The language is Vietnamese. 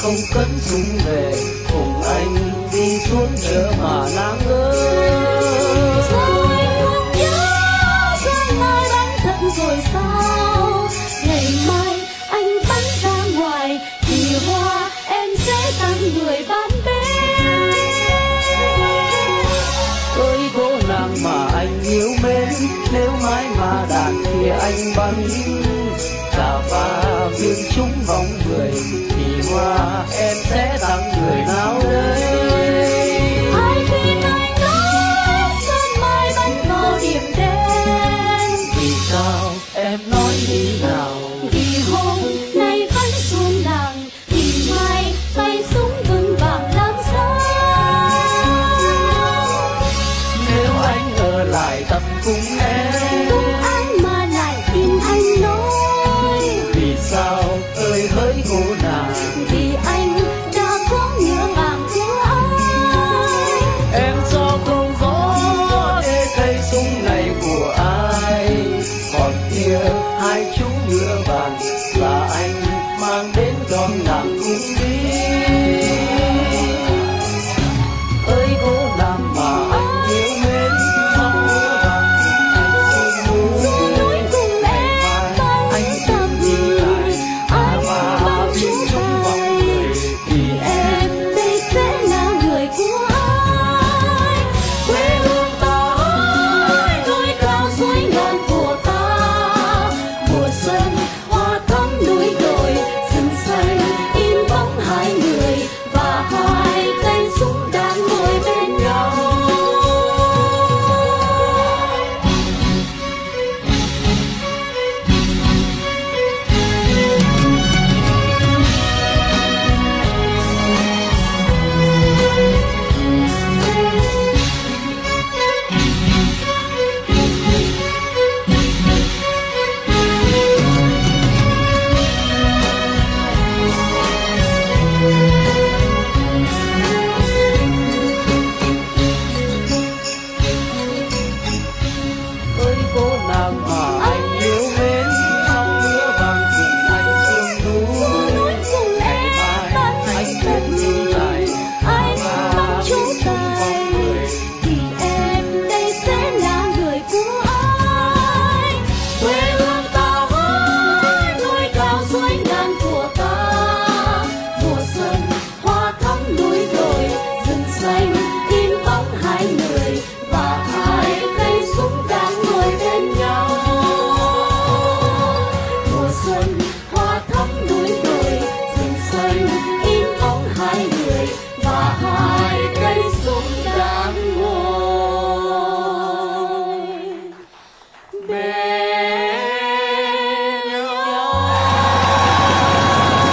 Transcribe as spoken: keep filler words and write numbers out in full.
không cất súng về, cùng anh đi xuống chợ mà nàng ơi. Sao anh không nhớ sáng mai đánh thật rồi sao? Ngày mai anh bắn ra ngoài thì hoa em sẽ tặng người bán bên. Ơi cô nàng mà anh yêu mến, nếu mãi mà đàn thì anh bắn cả ba viên trúng vòng người, thì hoa em sẽ tặng người nào đây? Ai tin anh nói sáng mai bắn vào điểm đen. Vì sao em nói đi nào? Vì hôm nay vẫn xuống nàng, thì mai tay súng vững vàng làm sao? Nếu anh ở lại tập cùng em, Cùng anh mà lại tin anh nói. vì sao ơi hỡi cô nàng? Vì anh đã có nhớ vàng của ai. Em sao không có để cây súng này của ai? Còn kia hai chú ngựa vàng là anh mang đến đón nàng cùng đi. Ơi cô nàng mà anh yêu mến, mong ngựa vàng cùng anh Xuống xuống núi cùng em bắn anh tập đi lại anh và bắn biết trúng chung vòng tay. người, vì em Em đây sẽ là người của ai? Quê hương ta ơi, núi cao suối ngàn của ta. Mùa xuân hoa thắm núi đồi, rừng xanh in bóng hai người, và hai tay súng đang ngồi bên nhau. ơi cô nàng mà anh yêu mến, mong ngựa vàng cùng anh xuống núi. Núi cùng Ngày em mai bắn anh thật biết đi lại anh và bắn biết trúng chung tay. vòng người, Thì em đây sẽ là người của ai? Quê hương ta ơi, núi cao suối ngàn của ta. Mùa xuân hoa thắm núi đồi, rừng xanh in bóng hai người, và hai tay súng đang ngồi bên nhau. Mùa xuân hoa thắm núi đồi, rừng xanh in bóng hai người, và hai tay súng đang ngồi bên